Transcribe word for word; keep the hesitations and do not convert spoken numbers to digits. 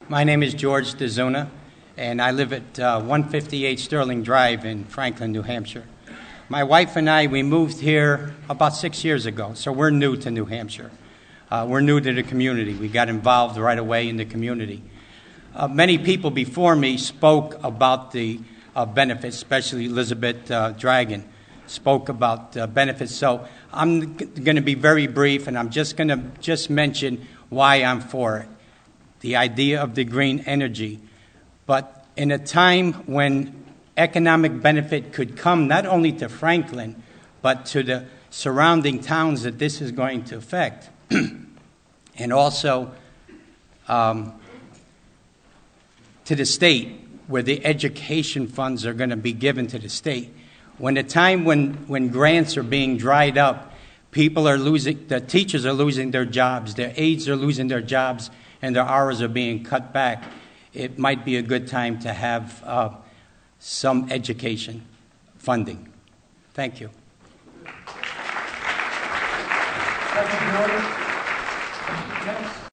My name is George DeZuna, and I live at uh, one fifty-eight Sterling Drive in Franklin, New Hampshire. My wife and I, we moved here about six years ago, so we're new to New Hampshire. Uh, we're new to the community. We got involved right away in the community. Uh, many people before me spoke about the uh, benefits, especially Elizabeth uh, Dragon spoke about uh, benefits. So I'm g- going to be very brief, and I'm just going to just mention why I'm for it. The idea of the green energy. But in a time when economic benefit could come not only to Franklin, but to the surrounding towns that this is going to affect, and also um, to the state, where the education funds are going to be given to the state. When a time when, when grants are being dried up, people are losing, the teachers are losing their jobs, their aides are losing their jobs, and their hours are being cut back, it might be a good time to have uh, some education funding. Thank you. Thank you, George.